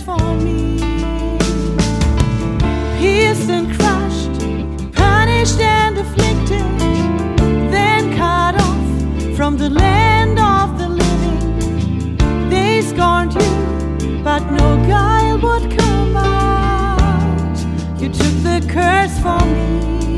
for me. Pierced and crushed, punished and afflicted, then cut off from the land of the living. They scorned you, but no guile would come out. You took the curse for me.